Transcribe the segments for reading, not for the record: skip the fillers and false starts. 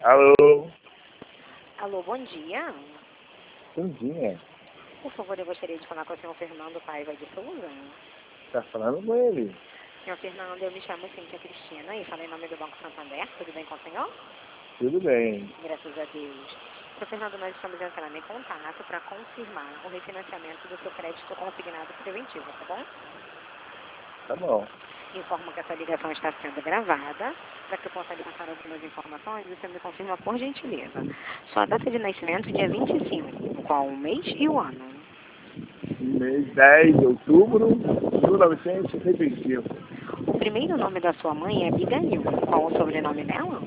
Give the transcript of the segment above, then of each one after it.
Alô? Alô, bom dia. Bom dia. Por favor, eu gostaria de falar com o senhor Fernando Paiva de Souza. Tá falando com ele? Senhor Fernando, eu me chamo Cíntia Cristina e falo em nome do Banco Santander. Tudo bem com o senhor? Tudo bem. Graças a Deus. Senhor Fernando, nós estamos entrando em contato para confirmar o refinanciamento do seu crédito consignado preventivo, tá bom? Tá bom. Informo que essa ligação está sendo gravada. Para que eu possa lhe passar algumas informações, você me confirma por gentileza. Sua data de nascimento, dia 25. Qual o mês e o ano? Mês 10 de outubro de 1965. O primeiro nome da sua mãe é Abigail. Qual o sobrenome dela?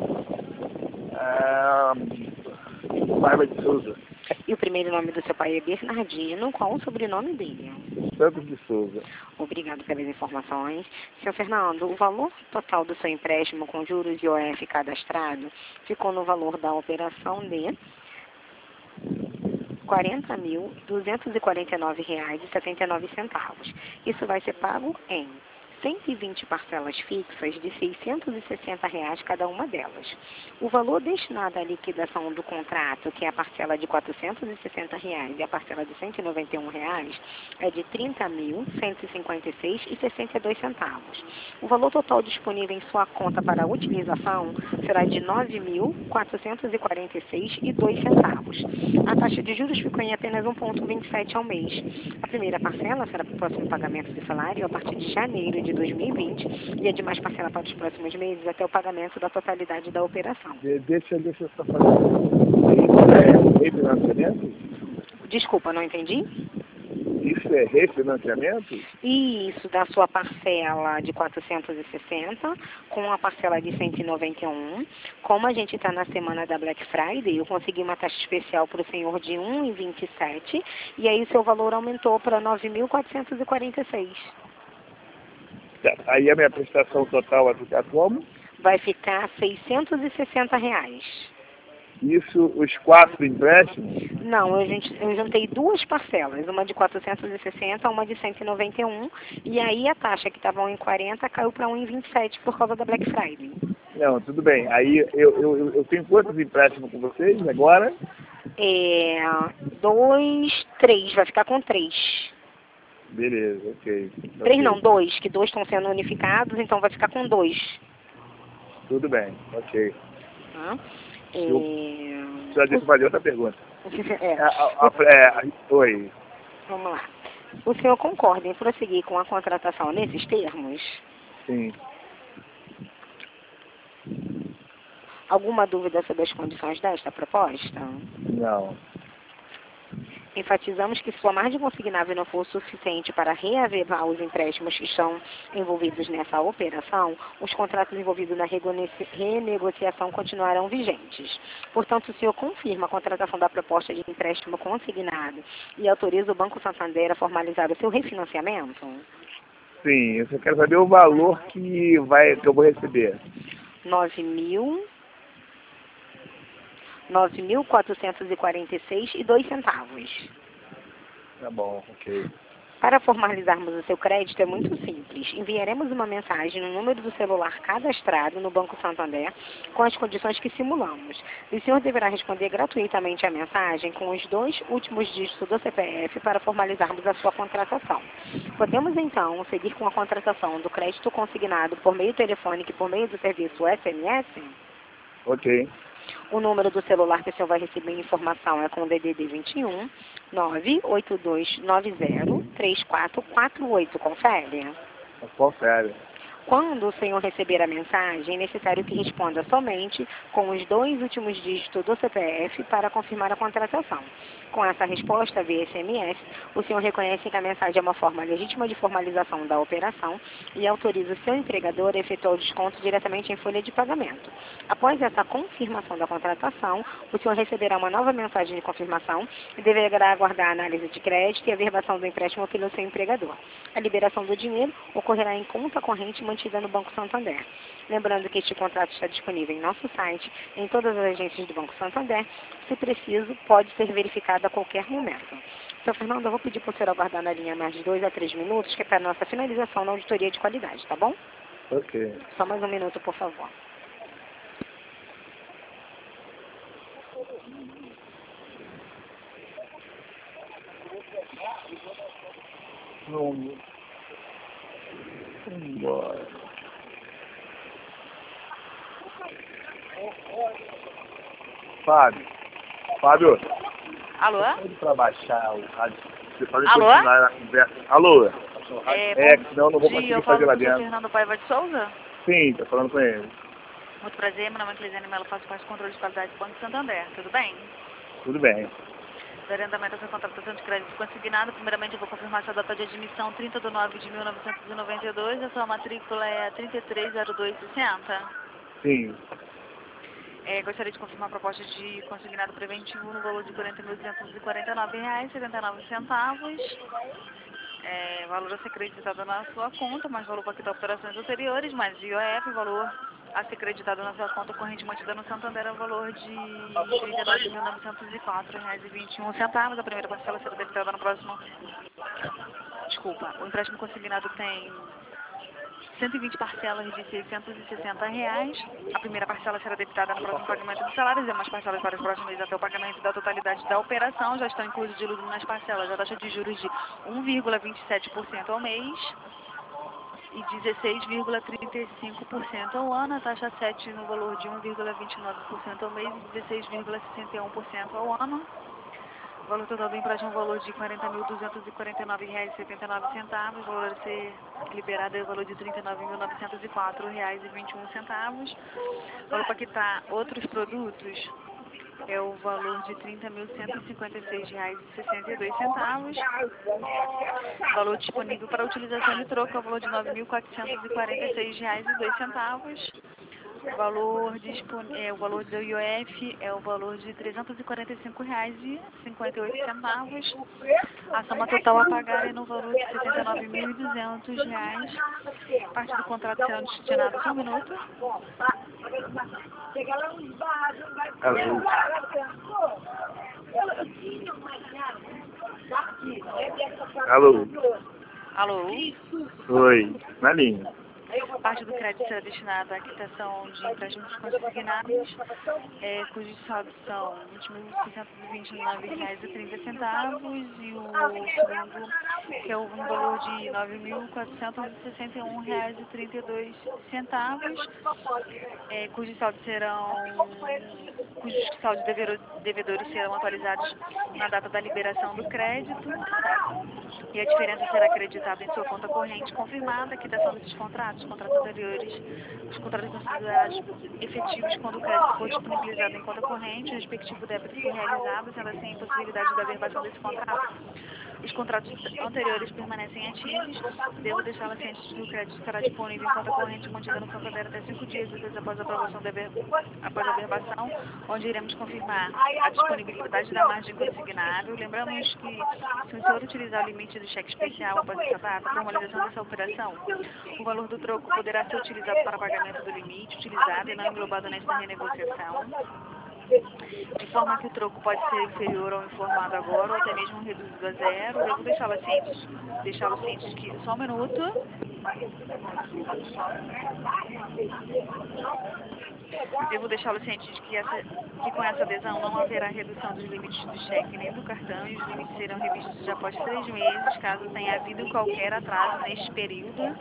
Paiva de Souza. E o primeiro nome do seu pai é Bernardino. Qual o sobrenome dele? Santos de Souza. Obrigado pelas informações. Senhor Fernando, o valor total do seu empréstimo com juros e OF cadastrado ficou no valor da operação de R$ 40.249,79. Isso vai ser pago em 120 parcelas fixas de R$ 660 cada uma delas. O valor destinado à liquidação do contrato, que é a parcela de R$ 460 e a parcela de R$ 191, é de R$ 30.156,62. O valor total disponível em sua conta para utilização será de R$ 9.446,02. A taxa de juros ficou em apenas 1,27 ao mês. A primeira parcela será para o próximo pagamento de salário a partir de janeiro de 2020 e a demais parcela para os próximos meses até o pagamento da totalidade da operação. Deixa eu só fazer. Isso é refinanciamento? Desculpa, não entendi? Isso é refinanciamento? Isso, da sua parcela de 460 com a parcela de 191. Como a gente está na semana da Black Friday, eu consegui uma taxa especial para o senhor de 1,27 e aí o seu valor aumentou para 9.446. Aí a minha prestação total vai ficar como? Vai ficar R$ 660. Isso, os 4 empréstimos? Não, eu juntei duas parcelas, uma de 460, uma de 191, e aí a taxa que estava 1,40 caiu para 1,27 por causa da Black Friday. Não, tudo bem. Aí eu tenho quantos empréstimos com vocês agora? 2, 3, vai ficar com 3. Beleza, ok. 3 não, 2, que 2 estão sendo unificados, então vai ficar com 2. Tudo bem, ok. Tá? Já deixa eu fazer outra pergunta. Oi. Vamos lá. O senhor concorda em prosseguir com a contratação nesses termos? Sim. Alguma dúvida sobre as condições desta proposta? Não. Enfatizamos que se sua margem consignável não for suficiente para reaver os empréstimos que estão envolvidos nessa operação, os contratos envolvidos na renegociação continuarão vigentes. Portanto, o senhor confirma a contratação da proposta de empréstimo consignado e autoriza o Banco Santander a formalizar o seu refinanciamento? Sim, eu só quero saber o valor que eu vou receber. R$ 9.446,02. Tá bom, ok. Para formalizarmos o seu crédito é muito simples. Enviaremos uma mensagem no número do celular cadastrado no Banco Santander com as condições que simulamos. O senhor deverá responder gratuitamente a mensagem com os 2 últimos dígitos do CPF para formalizarmos a sua contratação. Podemos então seguir com a contratação do crédito consignado por meio telefônico e por meio do serviço SMS? Ok. O número do celular que o senhor vai receber informação é com o DDD 21 982903448. Confere? Confere. Quando o senhor receber a mensagem, é necessário que responda somente com os 2 últimos dígitos do CPF para confirmar a contratação. Com essa resposta via SMS, o senhor reconhece que a mensagem é uma forma legítima de formalização da operação e autoriza o seu empregador a efetuar o desconto diretamente em folha de pagamento. Após essa confirmação da contratação, o senhor receberá uma nova mensagem de confirmação e deverá aguardar a análise de crédito e a verbação do empréstimo pelo seu empregador. A liberação do dinheiro ocorrerá em conta corrente mantida no Banco Santander. Lembrando que este contrato está disponível em nosso site, em todas as agências do Banco Santander. Se preciso, pode ser verificado a qualquer momento. Seu Fernando, eu vou pedir para o senhor aguardar na linha mais de 2 a 3 minutos, que é para a nossa finalização na auditoria de qualidade, tá bom? Ok. Só mais um minuto, por favor. Vamos embora. Fábio, Alô? pede pra baixar o rádio. Você pode Alô? continuar a conversa. Alô? Senão eu não vou Bom conseguir dia, eu fazer falo lá com o dentro. Fernando Paiva de Souza. Sim, tô falando com ele. Muito prazer, meu nome é Clesiane Melo, faço parte do controle de qualidade do Banco Santander. Tudo bem? Tudo bem. Darei andamento à sua contratação de crédito consignado. Primeiramente, eu vou confirmar sua data de admissão, 30/9/1992. A sua matrícula é 330260. Sim. Gostaria de confirmar a proposta de consignado preventivo no valor de R$ 40.249,79. Valor a ser creditado na sua conta, mais valor para quitar operações anteriores, mais IOF, valor a ser creditado na sua conta corrente mantida no Santander é o valor de R$ 39.904,21. A primeira parcela será debitada no próximo... Desculpa, o empréstimo consignado tem 120 parcelas de R$ 660. A primeira parcela será debitada no próximo pagamento dos salários e demais parcelas para os próximos meses até o pagamento da totalidade da operação. Já estão inclusos de lucro nas parcelas a taxa de juros de 1,27% ao mês e 16,35% ao ano, a taxa 7 no valor de 1,29% ao mês e 16,61% ao ano. O valor total do empréstimo é o valor de R$ 40.249,79. O valor a ser liberado é o valor de R$ 39.904,21. O valor para quitar outros produtos é o valor de R$ 30.156,62. O valor disponível para utilização de troco é o valor de R$ 9.446,02. O valor do IOF é o valor de R$ 345,58. A soma total a pagar é no valor de R$ 79.200. Parte do contrato será destinada só um minuto. Alô? Alô? Oi, na linha. Parte do crédito será destinada à quitação de empréstimos consignados, cujos saldos são R$ 20.629,30 e o segundo, que é no valor de R$ 9.461,32, cujos saldos devedores serão atualizados na data da liberação do crédito. E a diferença será acreditada em sua conta corrente confirmada. A quitação desses contratos, contratos anteriores, os contratos considerados efetivos quando o crédito for disponibilizado em conta corrente, o respectivo débito for realizado, sendo assim a impossibilidade da averbação desse contrato. Os contratos anteriores permanecem ativos. Devo deixá-la ciente de que o crédito estará disponível em conta corrente mantida no Santander até 5 dias depois após a aprovação após a averbação, onde iremos confirmar a disponibilidade da margem consignável. Lembramos que, se o senhor utilizar o limite do cheque especial após essa data, a formalização dessa operação, o valor do troco poderá ser utilizado para pagamento do limite utilizado e não englobado nesta renegociação, de forma que o troco pode ser inferior ao informado agora ou até mesmo reduzido a zero. Devo deixá-lo ciente de que... Só um minuto. Devo deixá-lo ciente de que com essa adesão não haverá redução dos limites do cheque nem do cartão e os limites serão revistos após 3 meses, caso tenha havido qualquer atraso neste período.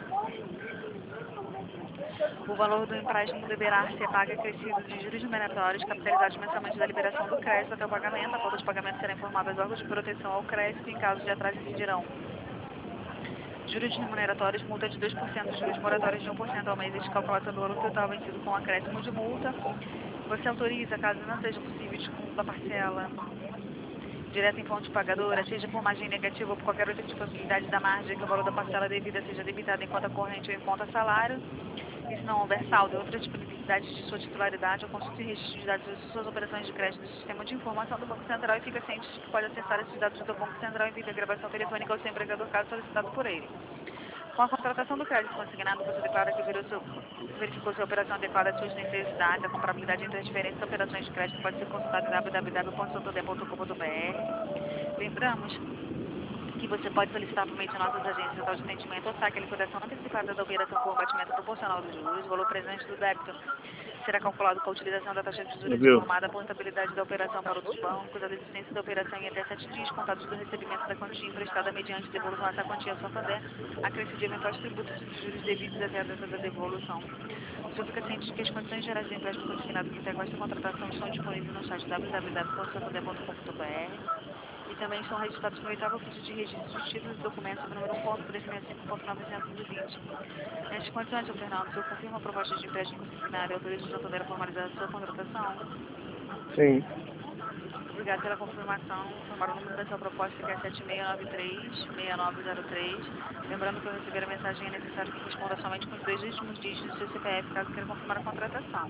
O valor do empréstimo deverá ser pago acrescido de juros remuneratórios capitalizados mensalmente da liberação do crédito até o pagamento. A falta de pagamento será informada aos órgãos de proteção ao crédito. Em caso de atraso, incidirão juros remuneratórios, multa de 2%, juros moratórios de 1% ao mês, descalculação do valor total vencido com acréscimo de multa. Você autoriza, caso não seja possível, desconto da parcela direta em fonte pagadora, seja por margem negativa ou por qualquer outra possibilidade da margem, que o valor da parcela devida seja debitado em conta corrente ou em conta salário. E se não houver saldo e outras disponibilidades de sua titularidade, ou consulte o registro de dados de suas operações de crédito do Sistema de Informação do Banco Central e fica ciente de que pode acessar esses dados do Banco Central envia a gravação telefônica ao seu empregador caso solicitado por ele. Com a contratação do crédito consignado, você declara que verificou sua operação adequada às suas necessidades. A comparabilidade entre as diferentes operações de crédito pode ser consultada em www.santander.com.br. Lembramos que você pode solicitar por meio de nossas agências de atendimento ou saque a liquidação antecipada da operação com o abatimento proporcional dos juros. O valor presente do débito será calculado com a utilização da taxa de juros Viu? informada a portabilidade da operação para outros bancos, a desistência da operação em até 7 dias contados do recebimento da quantia emprestada mediante devolução dessa quantia ao Santander, acresce de eventuais tributos e juros devidos até a data da devolução. O senhor fica ciente de que as condições gerais de empréstimo consignado que integram esta contratação estão disponíveis no site www.santander.com.br e também estão registrados no 8º ofício de registro de títulos e documentos número 1.365.920. Nestas condições, Sr. Fernando, o senhor confirma a proposta de empréstimo consignado e autoriza o Santander a formalizar a sua contratação? Sim. Obrigado pela confirmação. Para o número da sua proposta, que é 7693-6903. Lembrando que ao receber a mensagem é necessário que responda somente com os 2 últimos dígitos do seu CPF, caso queira confirmar a contratação.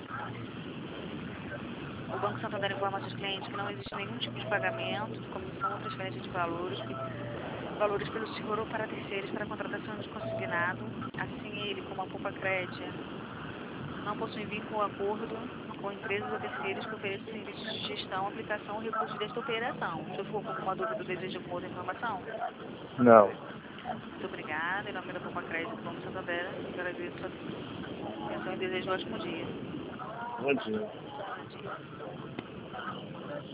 O Banco Santander informa a seus clientes que não existe nenhum tipo de pagamento, de comissão ou transferência de valores pelo senhor ou para terceiros para a contratação de consignado. Assim, ele, como a Poupa Crédito, não possui vínculo ou acordo com empresas ou terceiros que ofereçam serviços de gestão, aplicação ou recurso desta operação. Se eu for com alguma dúvida ou deseja alguma outra informação? Não. Muito obrigada. Em nome da Poupa Crédito do Banco Santander, agradeço a atenção e desejo um ótimo dia. Bom dia. Bom dia.